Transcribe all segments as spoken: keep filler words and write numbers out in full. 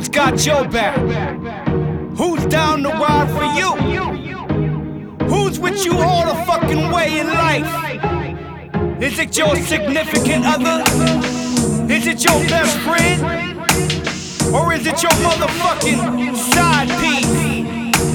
Who's got your back? Who's down to ride for you? Who's with you all the fucking way in life? Is it your significant other? Is it your best friend? Or is it your motherfucking side piece?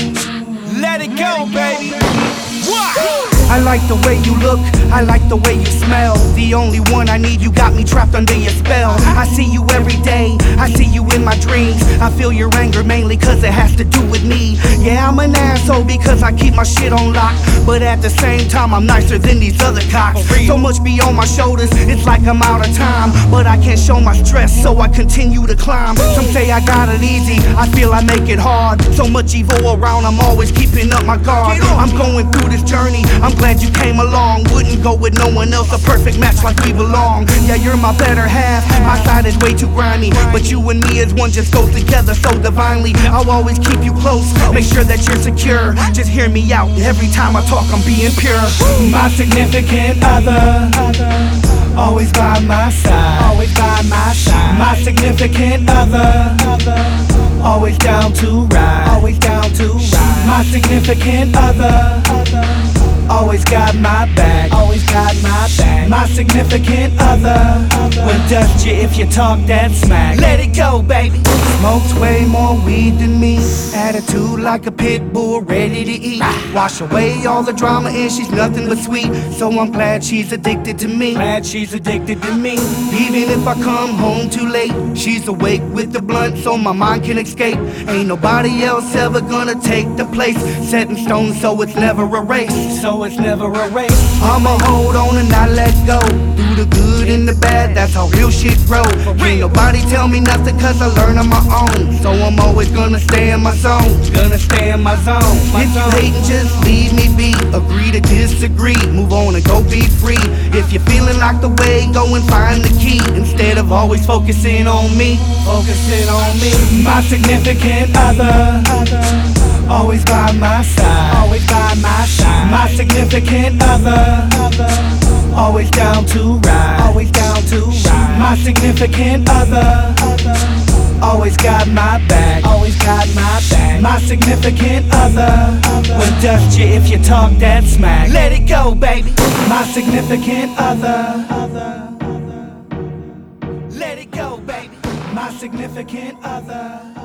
Let it go, baby. What? I like the way you look, I like the way you smell. The only one I need, you got me trapped under your spell. I see you every day, I see you in my dreams. I feel your anger mainly cause it has to do with me. Yeah, I'm an asshole because I keep my shit on lock, but at the same time I'm nicer than these other cocks. So much be on my shoulders, it's like I'm out of time, but I can't show my stress, so I continue to climb. Some say I got it easy, I feel I make it hard. So much evil around, I'm always keeping up my guard. I'm going through this journey, I'm glad you came along. Wouldn't go with no one else, a perfect match like we belong. Yeah, you're my better half, my side is way too grimy, but you and me as one just goes together so divinely. I'll always keep you close, make sure that you're secure. Just hear me out, every time I talk I'm being pure. My significant other, always by my side, always by my side. My significant other, always down to ride, always down to ride. My significant other, always got my back, always got my back. My significant other will dust you if you talk that smack. Let it go, baby. Smokes way more weed than me, attitude like a pit bull ready to eat. Wash away all the drama and she's nothing but sweet. So I'm glad she's addicted to me, glad she's addicted to me. Even if I come home too late, she's awake with the blunt so my mind can escape. Ain't nobody else ever gonna take the place, set in stone so it's never erased, so it's never erased. I'ma hold on and not let go, through the good and the bad, that's how real shit grow. Ain't nobody tell me nothing cause I learn on my own, so I'm always gonna stay in my zone, gonna stay in my zone. If you hatin', just leave me be, agree to disagree, move on and go be free. If you're feeling like the way, go and find the key, instead of always focusing on me, focusing on me. My significant other, always by my side, always by my side. My significant other, always down to ride, always down to ride. My significant other, always got my back, always got my back. My significant other will dust you if you talk that smack. Let it go, baby. My significant other, let it go, baby. My significant other.